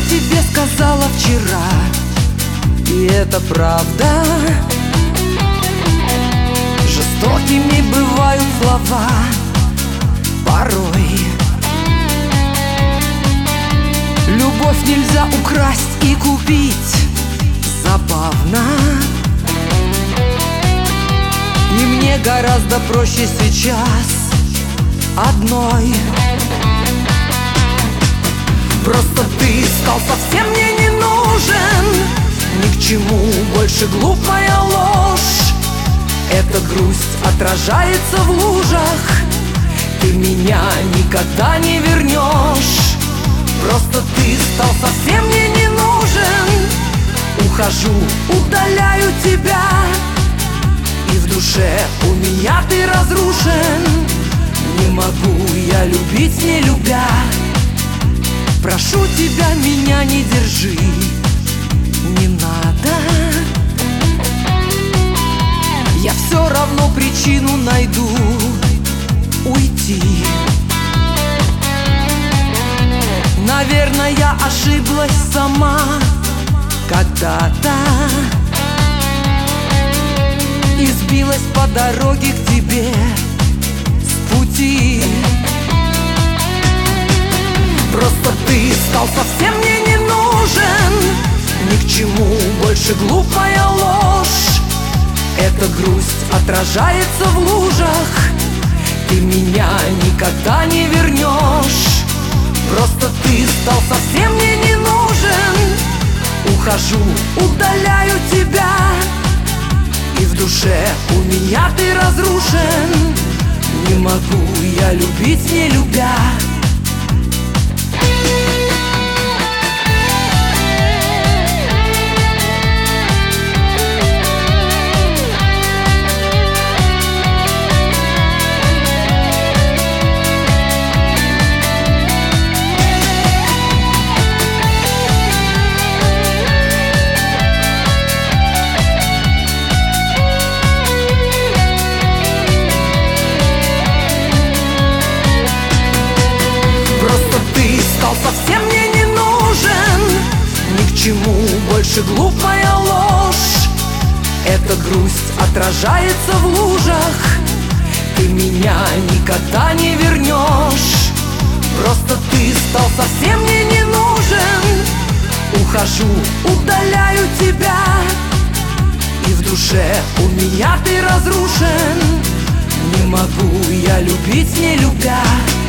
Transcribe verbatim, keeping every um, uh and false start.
тебе сказала вчера, и это правда. Жестокими бывают слова порой. Любовь нельзя украсть и купить, забавно. И мне гораздо проще сейчас одной. Просто ты стал совсем мне не нужен, ни к чему больше глупая ложь. Эта грусть отражается в лужах, ты меня никогда не вернешь. Просто ты стал совсем мне не нужен. Ухожу, удаляю тебя, и в душе у меня ты разрушен. Не могу я любить, не любя. Прошу тебя, меня не держи, не надо. Я все равно причину найду уйти. Наверное, я ошиблась сама когда-то и сбилась по дороге к тебе с пути. Просто ты стал совсем мне не нужен, ни к чему больше глупая ложь. Эта грусть отражается в лужах, ты меня никогда не вернешь. Просто ты стал совсем мне не нужен. Ухожу, удаляю тебя, и в душе у меня ты разрушен. Не могу я любить, не любя. Совсем мне не нужен, ни к чему больше глупая ложь. Эта грусть отражается в лужах, ты меня никогда не вернешь. Просто ты стал совсем мне не нужен. Ухожу, удаляю тебя, и в душе у меня ты разрушен. Не могу я любить, не любя.